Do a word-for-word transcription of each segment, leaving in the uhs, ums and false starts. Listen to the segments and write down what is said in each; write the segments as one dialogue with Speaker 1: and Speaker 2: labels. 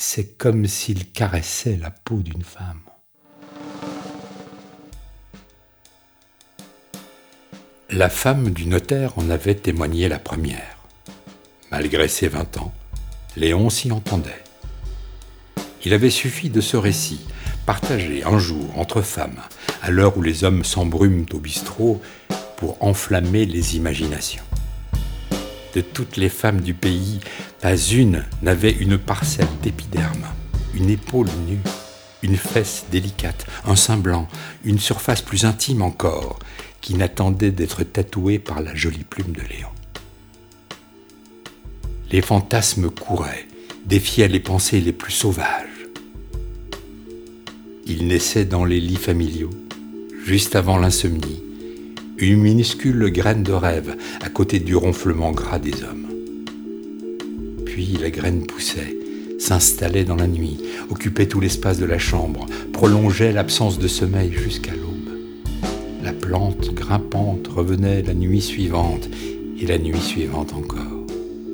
Speaker 1: c'est comme s'il caressait la peau d'une femme. La femme du notaire en avait témoigné la première. Malgré ses vingt ans, Léon s'y entendait. Il avait suffi de ce récit, partagé un jour entre femmes, à l'heure où les hommes s'embrument au bistrot, pour enflammer les imaginations. De toutes les femmes du pays, pas une n'avait une parcelle d'épiderme, une épaule nue, une fesse délicate, un sein blanc, une surface plus intime encore, qui n'attendait d'être tatouée par la jolie plume de Léon. Les fantasmes couraient, défiaient les pensées les plus sauvages. Il naissait dans les lits familiaux, juste avant l'insomnie, une minuscule graine de rêve à côté du ronflement gras des hommes. Puis la graine poussait, s'installait dans la nuit, occupait tout l'espace de la chambre, prolongeait l'absence de sommeil jusqu'à l'aube. La plante grimpante revenait la nuit suivante et la nuit suivante encore.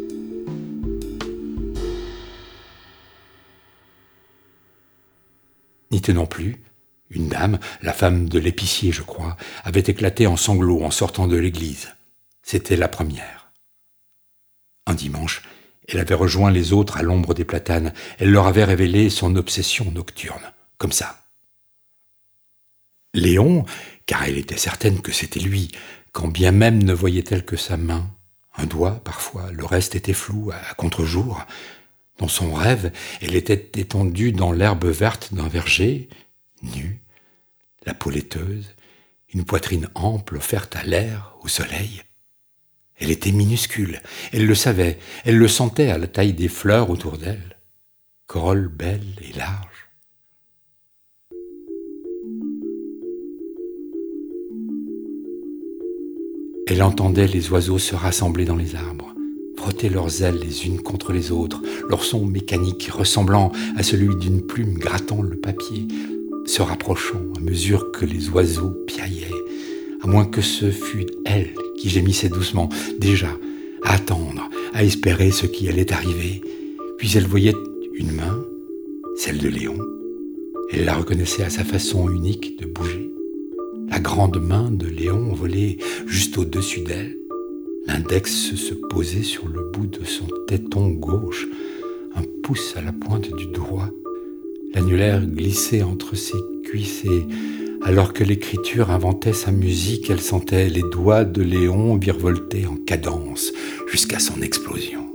Speaker 1: N'y tenant plus, une dame, la femme de l'épicier, je crois, avait éclaté en sanglots en sortant de l'église. C'était la première. Un dimanche, elle avait rejoint les autres à l'ombre des platanes. Elle leur avait révélé son obsession nocturne, comme ça. Léon, car elle était certaine que c'était lui, quand bien même ne voyait-elle que sa main, un doigt parfois, le reste était flou, à contre-jour. Dans son rêve, elle était étendue dans l'herbe verte d'un verger, nue, la peau laiteuse, une poitrine ample offerte à l'air, au soleil. Elle était minuscule, elle le savait, elle le sentait à la taille des fleurs autour d'elle, corolle belle et large. Elle entendait les oiseaux se rassembler dans les arbres, frotter leurs ailes les unes contre les autres, leur son mécanique ressemblant à celui d'une plume grattant le papier, se rapprochant à mesure que les oiseaux piaillaient, à moins que ce fût elle qui gémissait doucement, déjà à attendre, à espérer ce qui allait arriver. Puis elle voyait une main, celle de Léon. Elle la reconnaissait à sa façon unique de bouger. La grande main de Léon volait juste au-dessus d'elle. L'index se posait sur le bout de son téton gauche, un pouce à la pointe du doigt. L'annulaire glissait entre ses cuisses et, alors que l'écriture inventait sa musique, elle sentait les doigts de Léon virevolter en cadence jusqu'à son explosion.